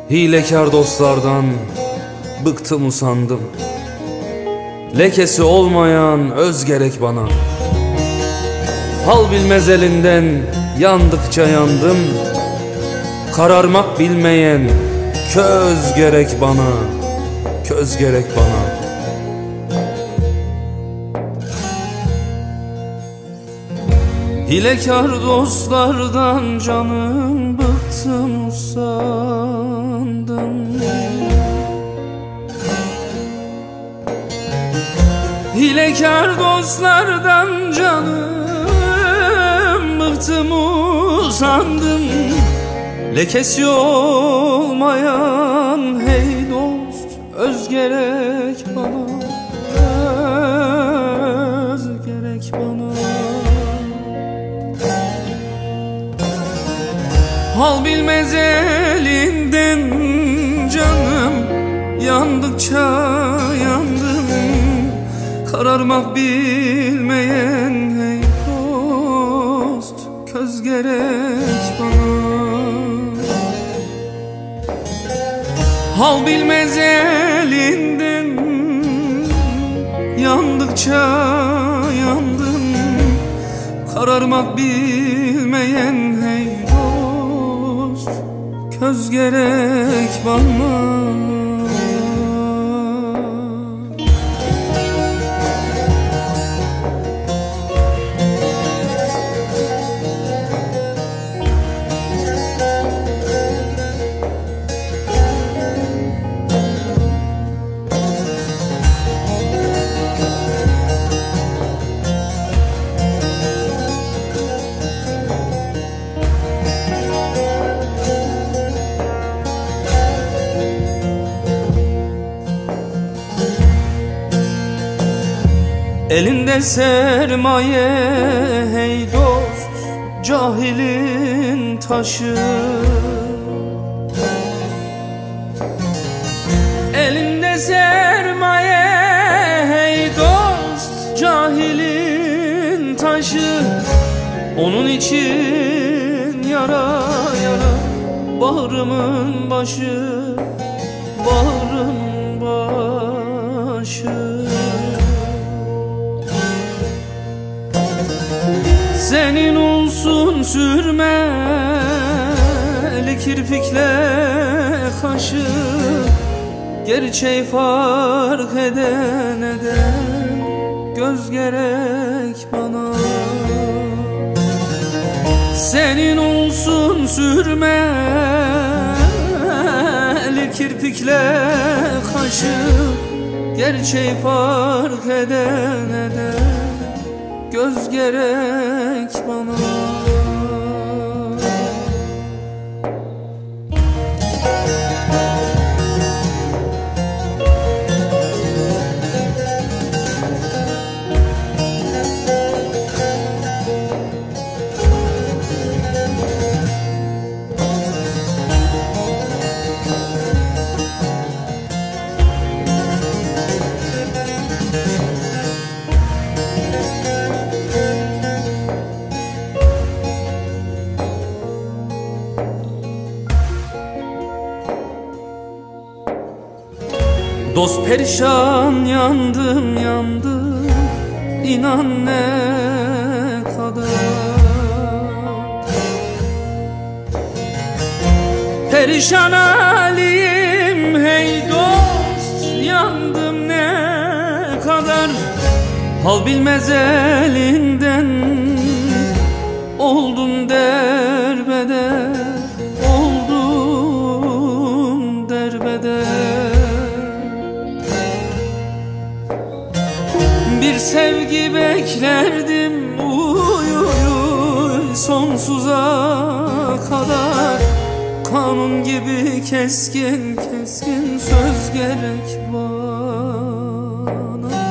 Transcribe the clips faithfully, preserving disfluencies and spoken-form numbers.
Hilekar dostlardan bıktım usandım. Lekesi olmayan öz gerek bana. Hal bilmez elinden yandıkça yandım. Kararmak bilmeyen köz gerek bana, köz gerek bana. Hilekar dostlardan canım bıktım usandım. Hilekar dostlardan canım bıktım usandım. Lekesi olmayan hey dost öz gerek bana, öz gerek bana. Hal bilmez elinden canım yandıkça yandım. Kararmak bilmeyen hey dost köz gerek bana. Hal bilmez elinden yandıkça yandım. Kararmak bilmeyen hey dost köz gerek bana. Elinde sermaye hey dost cahilin taşı. Elinde sermaye hey dost cahilin taşı. Onun için yara yara bağrımın başı, bağrımın başı. Senin olsun sürmeli kirpikle kaşı. Gerçeği fark eden eden göz gerek bana. Senin olsun sürmeli kirpikle kaşı. Gerçeği fark eden eden göz gerek bana. Dost perişan yandım yandım inan ne kadar. Perişan halim hey dost yandım ne kadar. Hal bilmez elinden oldum derbeder, oldum derbeder. Bir sevgi beklerdim uy uy uy sonsuza kadar. Kanun gibi keskin keskin söz gerek bana.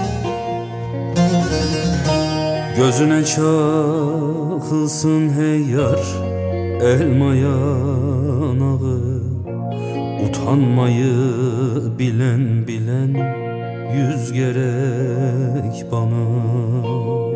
Gözüne çakılsın hey yar elma yanağı. Utanmayı bilen bilen yüz gerek bana.